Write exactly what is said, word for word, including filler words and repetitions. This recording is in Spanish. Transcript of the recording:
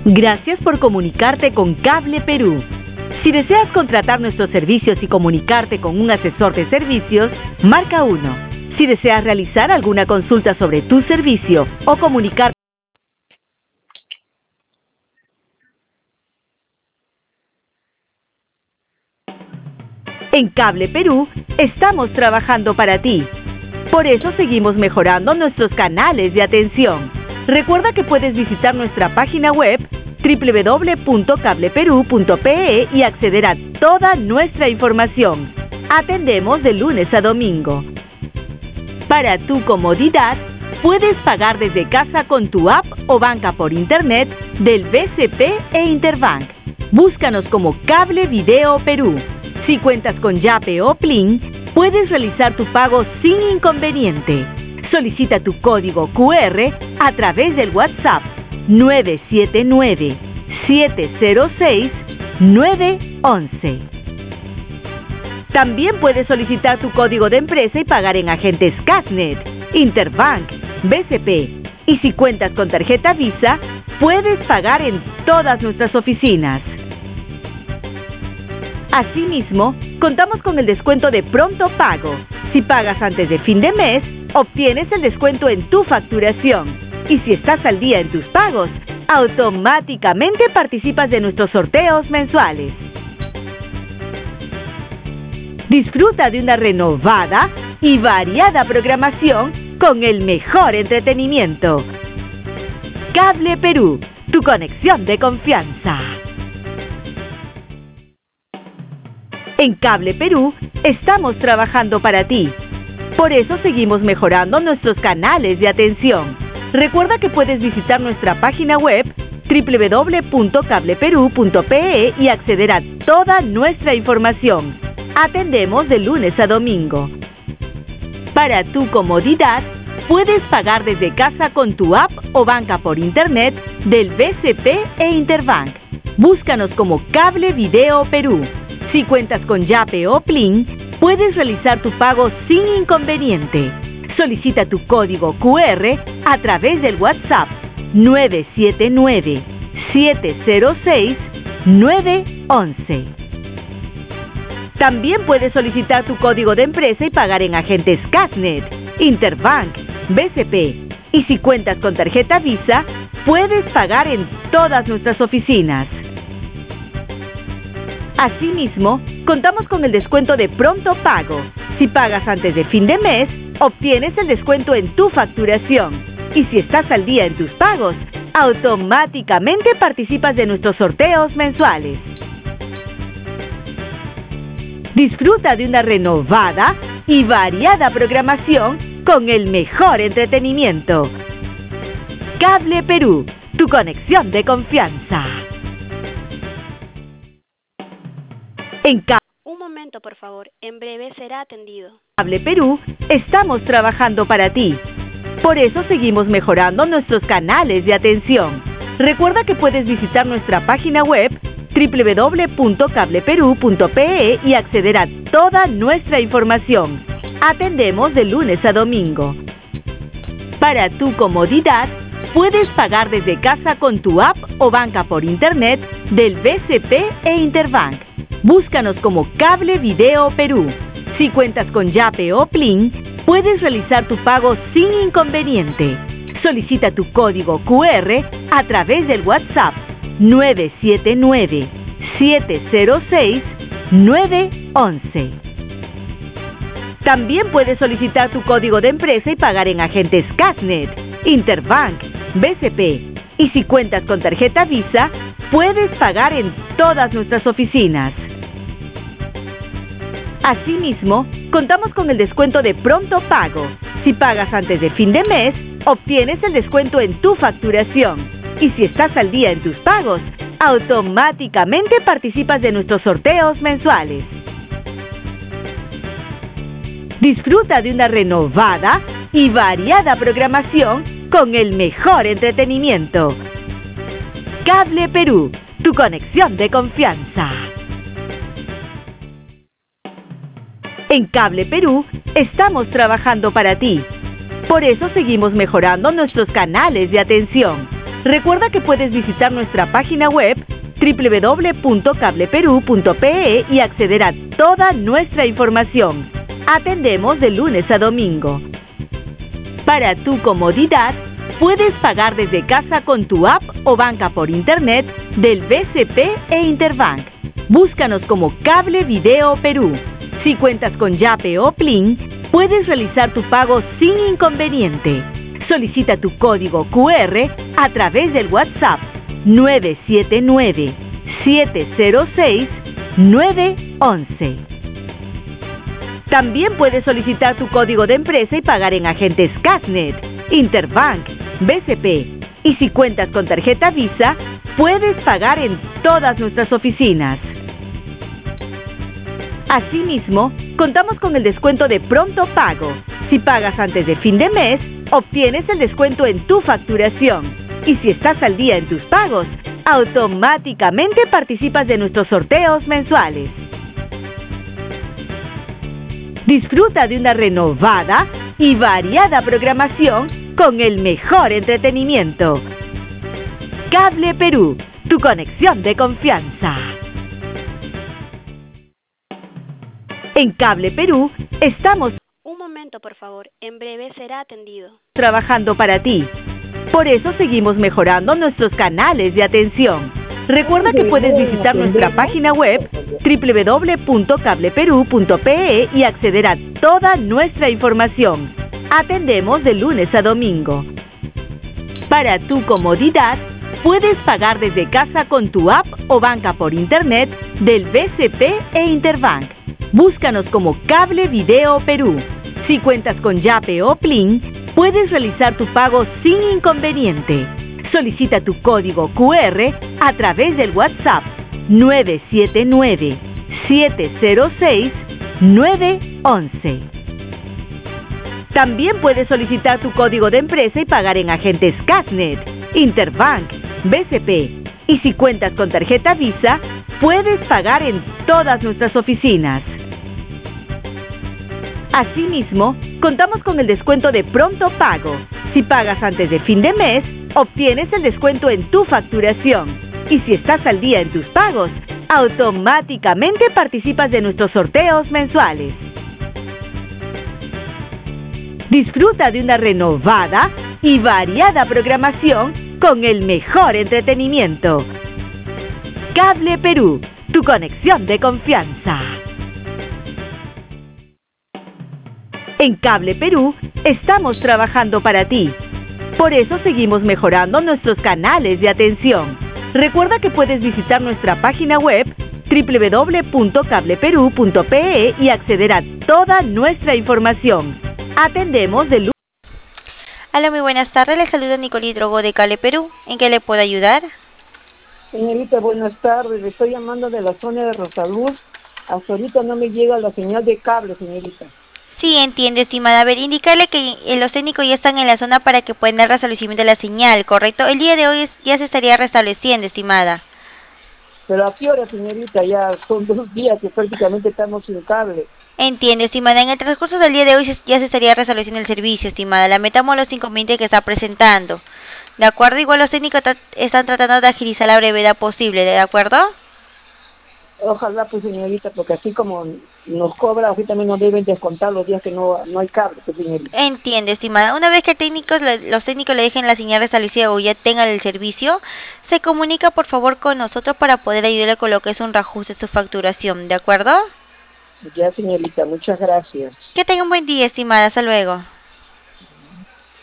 Gracias por comunicarte con Cable Perú. Si deseas contratar nuestros servicios y comunicarte con un asesor de servicios, marca uno. Si deseas realizar alguna consulta sobre tu servicio o comunicarte en Cable Perú, estamos trabajando para ti. Por eso seguimos mejorando nuestros canales de atención. Recuerda que puedes visitar nuestra página web doble u doble u doble u punto cable perú punto pe e y acceder a toda nuestra información. Atendemos de lunes a domingo. Para tu comodidad, puedes pagar desde casa con tu app o banca por internet del B C P e Interbank. Búscanos como Cable Video Perú. Si cuentas con Yape o Plin, puedes realizar tu pago sin inconveniente. Solicita tu código cu erre a través del WhatsApp nueve siete nueve, siete cero seis, nueve once. También puedes solicitar tu código de empresa y pagar en agentes Casnet, Interbank, B C P. Y si cuentas con tarjeta Visa, puedes pagar en todas nuestras oficinas. Asimismo, contamos con el descuento de pronto pago. Si pagas antes de fin de mes, obtienes el descuento en tu facturación. Y si estás al día en tus pagos, automáticamente participas de nuestros sorteos mensuales. Disfruta de una renovada y variada programación con el mejor entretenimiento. Cable Perú, tu conexión de confianza. En Cable Perú, estamos trabajando para ti. Por eso seguimos mejorando nuestros canales de atención. Recuerda que puedes visitar nuestra página web doble u doble u doble u punto cable perú punto pe e y acceder a toda nuestra información. Atendemos de lunes a domingo. Para tu comodidad, puedes pagar desde casa con tu app o banca por internet del B C P e Interbank. Búscanos como Cable Video Perú. Si cuentas con Yape o Plin, puedes realizar tu pago sin inconveniente. Solicita tu código cu erre a través del WhatsApp nueve siete nueve, siete cero seis, nueve once. También puedes solicitar tu código de empresa y pagar en agentes Casnet, Interbank, B C P. Y si cuentas con tarjeta Visa, puedes pagar en todas nuestras oficinas. Asimismo, contamos con el descuento de pronto pago. Si pagas antes de fin de mes, obtienes el descuento en tu facturación. Y si estás al día en tus pagos, automáticamente participas de nuestros sorteos mensuales. Disfruta de una renovada y variada programación con el mejor entretenimiento. Cable Perú, tu conexión de confianza. En Cable Un momento, por favor. En breve será atendido. Cable Perú, estamos trabajando para ti. Por eso seguimos mejorando nuestros canales de atención. Recuerda que puedes visitar nuestra página web doble u doble u doble u punto cable perú punto pe e y acceder a toda nuestra información. Atendemos de lunes a domingo. Para tu comodidad, puedes pagar desde casa con tu app o banca por internet del B C P e Interbank. Búscanos como Cable Video Perú. Si cuentas con Yape o Plin, puedes realizar tu pago sin inconveniente. Solicita tu código cu erre a través del WhatsApp nueve siete nueve, siete cero seis, nueve once. También puedes solicitar tu código de empresa y pagar en agentes Casnet, Interbank, B C P. Y si cuentas con tarjeta Visa, puedes pagar en todas nuestras oficinas. Asimismo, contamos con el descuento de pronto pago. Si pagas antes de fin de mes, obtienes el descuento en tu facturación. Y si estás al día en tus pagos, automáticamente participas de nuestros sorteos mensuales. Disfruta de una renovada y variada programación con el mejor entretenimiento. Cable Perú, tu conexión de confianza. En Cable Perú, estamos trabajando para ti. Por eso seguimos mejorando nuestros canales de atención. Recuerda que puedes visitar nuestra página web doble u doble u doble u punto cable perú punto pe e y acceder a toda nuestra información. Atendemos de lunes a domingo. Para tu comodidad, puedes pagar desde casa con tu app o banca por internet del B C P e Interbank. Búscanos como Cable Video Perú. Si cuentas con Yape o Plin, puedes realizar tu pago sin inconveniente. Solicita tu código cu erre a través del WhatsApp nueve siete nueve, siete cero seis, nueve once. También puedes solicitar tu código de empresa y pagar en agentes Casnet, Interbank, B C P. Y si cuentas con tarjeta Visa, puedes pagar en todas nuestras oficinas. Asimismo, contamos con el descuento de pronto pago. Si pagas antes de fin de mes, obtienes el descuento en tu facturación. Y si estás al día en tus pagos, automáticamente participas de nuestros sorteos mensuales. Disfruta de una renovada y variada programación con el mejor entretenimiento. Cable Perú, tu conexión de confianza. En Cable Perú estamos Un momento, por favor. En breve será atendido. trabajando para ti. Por eso seguimos mejorando nuestros canales de atención. Recuerda que puedes visitar nuestra página web doble u doble u doble u punto cable perú punto pe e y acceder a toda nuestra información. Atendemos de lunes a domingo. Para tu comodidad, puedes pagar desde casa con tu app o banca por internet del B C P e Interbank. Búscanos como Cable Video Perú. Si cuentas con Yape o Plin, puedes realizar tu pago sin inconveniente. Solicita tu código cu erre a través del WhatsApp nueve siete nueve, siete cero seis, nueve once. También puedes solicitar tu código de empresa y pagar en agentes Casnet, Interbank, B C P. Y si cuentas con tarjeta Visa, puedes pagar en todas nuestras oficinas. Asimismo, contamos con el descuento de pronto pago. Si pagas antes de fin de mes, obtienes el descuento en tu facturación. Y si estás al día en tus pagos, automáticamente participas de nuestros sorteos mensuales. Disfruta de una renovada y variada programación con el mejor entretenimiento. Cable Perú, tu conexión de confianza. En Cable Perú estamos trabajando para ti. Por eso seguimos mejorando nuestros canales de atención. Recuerda que puedes visitar nuestra página web doble u doble u doble u punto cable perú punto pe e y acceder a toda nuestra información. Atendemos de lunes. Hola, muy buenas tardes. Les saluda Nicolí Drogo de Cable Perú. ¿En qué le puedo ayudar? Señorita, buenas tardes. Le estoy llamando de la zona de Rosaluz. Hasta ahorita no me llega la señal de cable, señorita. Sí, entiendo, estimada. A ver, indicarle que eh, los técnicos ya están en la zona para que puedan dar restablecimiento de la señal, ¿correcto? El día de hoy es- ya se estaría restableciendo, estimada. Pero ¿a qué hora, señorita? Ya son dos días que prácticamente estamos sin cable. Entiendo, estimada. En el transcurso del día de hoy se- ya se estaría restableciendo el servicio, estimada. Lamentamos los inconvenientes que está presentando. ¿De acuerdo? Igual los técnicos tra- están tratando de agilizar la brevedad posible, ¿de acuerdo? Ojalá, pues, señorita, porque así como nos cobra, así también nos deben descontar los días que no, no hay cable, pues, señorita. Entiendo, estimada. Una vez que técnicos, le- los técnicos le dejen la señal restablecida o ya tengan el servicio, se comunica por favor con nosotros para poder ayudarle con lo que es un reajuste de su facturación, ¿de acuerdo? Ya, señorita, muchas gracias. Que tenga un buen día, estimada. Hasta luego.